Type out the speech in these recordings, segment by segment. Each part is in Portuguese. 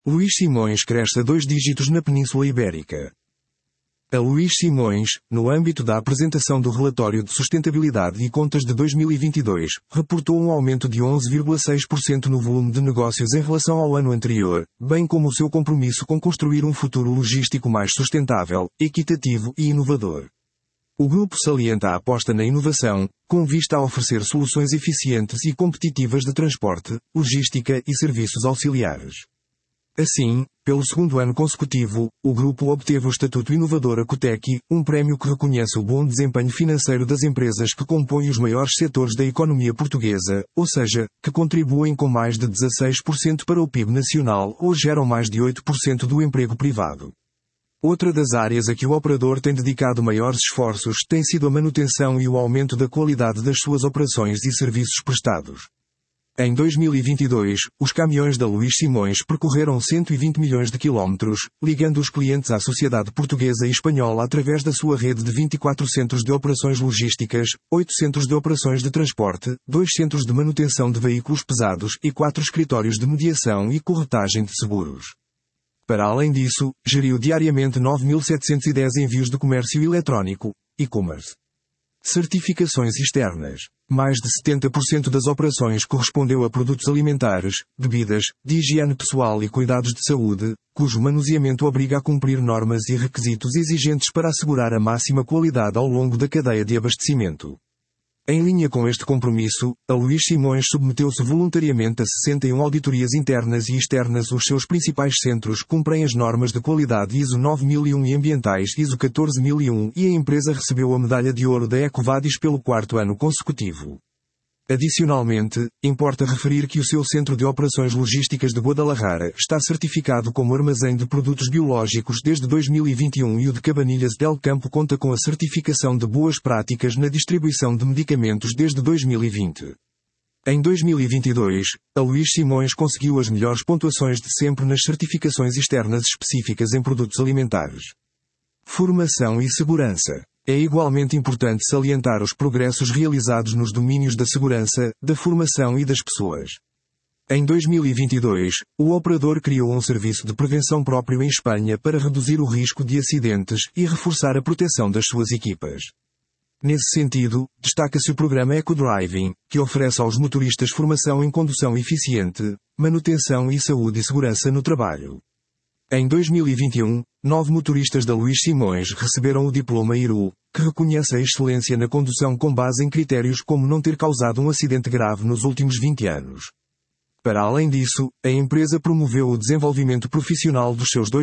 Luís Simões cresce a 2 dígitos na Península Ibérica. A Luís Simões, no âmbito da apresentação do Relatório de Sustentabilidade e Contas de 2022, reportou um aumento de 11,6% no volume de negócios em relação ao ano anterior, bem como o seu compromisso com construir um futuro logístico mais sustentável, equitativo e inovador. O grupo salienta a aposta na inovação, com vista a oferecer soluções eficientes e competitivas de transporte, logística e serviços auxiliares. Assim, pelo segundo ano consecutivo, o grupo obteve o estatuto inovador Acotec, um prémio que reconhece o bom desempenho financeiro das empresas que compõem os maiores setores da economia portuguesa, ou seja, que contribuem com mais de 16% para o PIB nacional ou geram mais de 8% do emprego privado. Outra das áreas a que o operador tem dedicado maiores esforços tem sido a manutenção e o aumento da qualidade das suas operações e serviços prestados. Em 2022, os caminhões da Luís Simões percorreram 120 milhões de quilómetros, ligando os clientes à sociedade portuguesa e espanhola através da sua rede de 24 centros de operações logísticas, 8 centros de operações de transporte, 2 centros de manutenção de veículos pesados e 4 escritórios de mediação e corretagem de seguros. Para além disso, geriu diariamente 9.710 envios de comércio eletrónico, e-commerce. Certificações externas. Mais de 70% das operações correspondeu a produtos alimentares, bebidas, de higiene pessoal e cuidados de saúde, cujo manuseamento obriga a cumprir normas e requisitos exigentes para assegurar a máxima qualidade ao longo da cadeia de abastecimento. Em linha com este compromisso, a Luís Simões submeteu-se voluntariamente a 61 auditorias internas e externas. Os seus principais centros cumprem as normas de qualidade ISO 9001 e ambientais ISO 14001 e a empresa recebeu a medalha de ouro da EcoVadis pelo 4º ano consecutivo. Adicionalmente, importa referir que o seu Centro de Operações Logísticas de Guadalajara está certificado como armazém de produtos biológicos desde 2021 e o de Cabanilhas del Campo conta com a certificação de boas práticas na distribuição de medicamentos desde 2020. Em 2022, a Luís Simões conseguiu as melhores pontuações de sempre nas certificações externas específicas em produtos alimentares. Formação e segurança. É igualmente importante salientar os progressos realizados nos domínios da segurança, da formação e das pessoas. Em 2022, o operador criou um serviço de prevenção próprio em Espanha para reduzir o risco de acidentes e reforçar a proteção das suas equipas. Nesse sentido, destaca-se o programa EcoDriving, que oferece aos motoristas formação em condução eficiente, manutenção e saúde e segurança no trabalho. Em 2021, 9 motoristas da Luís Simões receberam o diploma IRU, que reconhece a excelência na condução com base em critérios como não ter causado um acidente grave nos últimos 20 anos. Para além disso, a empresa promoveu o desenvolvimento profissional dos seus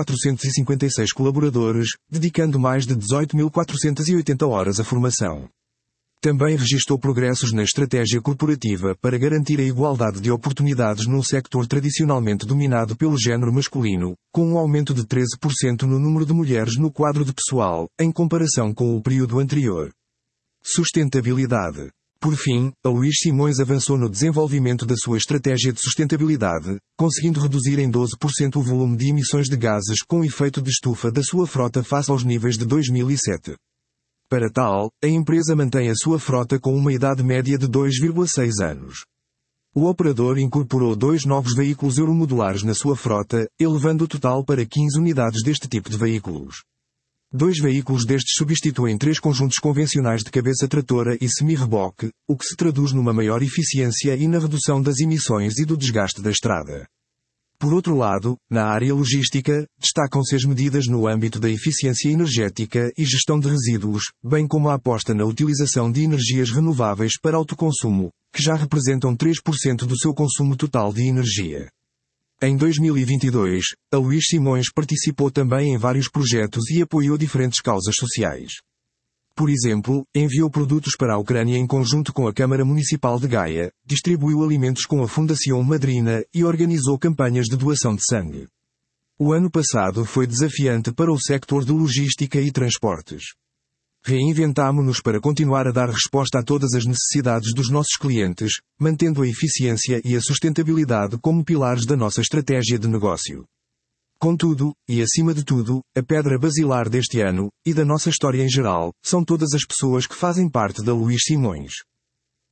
2.456 colaboradores, dedicando mais de 18.480 horas à formação. Também registou progressos na estratégia corporativa para garantir a igualdade de oportunidades num sector tradicionalmente dominado pelo género masculino, com um aumento de 13% no número de mulheres no quadro de pessoal, em comparação com o período anterior. Sustentabilidade. Por fim, a Luís Simões avançou no desenvolvimento da sua estratégia de sustentabilidade, conseguindo reduzir em 12% o volume de emissões de gases com efeito de estufa da sua frota face aos níveis de 2007. Para tal, a empresa mantém a sua frota com uma idade média de 2,6 anos. O operador incorporou 2 novos veículos euromodulares na sua frota, elevando o total para 15 unidades deste tipo de veículos. 2 veículos destes substituem 3 conjuntos convencionais de cabeça tratora e semi-reboque, o que se traduz numa maior eficiência e na redução das emissões e do desgaste da estrada. Por outro lado, na área logística, destacam-se as medidas no âmbito da eficiência energética e gestão de resíduos, bem como a aposta na utilização de energias renováveis para autoconsumo, que já representam 3% do seu consumo total de energia. Em 2022, a Luís Simões participou também em vários projetos e apoiou diferentes causas sociais. Por exemplo, enviou produtos para a Ucrânia em conjunto com a Câmara Municipal de Gaia, distribuiu alimentos com a Fundação Madrina e organizou campanhas de doação de sangue. O ano passado foi desafiante para o sector de logística e transportes. Reinventámo-nos para continuar a dar resposta a todas as necessidades dos nossos clientes, mantendo a eficiência e a sustentabilidade como pilares da nossa estratégia de negócio. Contudo, e acima de tudo, a pedra basilar deste ano, e da nossa história em geral, são todas as pessoas que fazem parte da Luís Simões.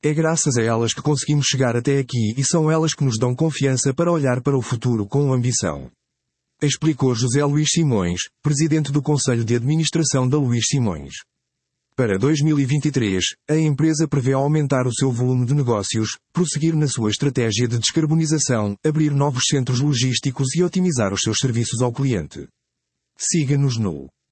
É graças a elas que conseguimos chegar até aqui e são elas que nos dão confiança para olhar para o futuro com ambição. Explicou José Luís Simões, presidente do Conselho de Administração da Luís Simões. Para 2023, a empresa prevê aumentar o seu volume de negócios, prosseguir na sua estratégia de descarbonização, abrir novos centros logísticos e otimizar os seus serviços ao cliente. Siga-nos no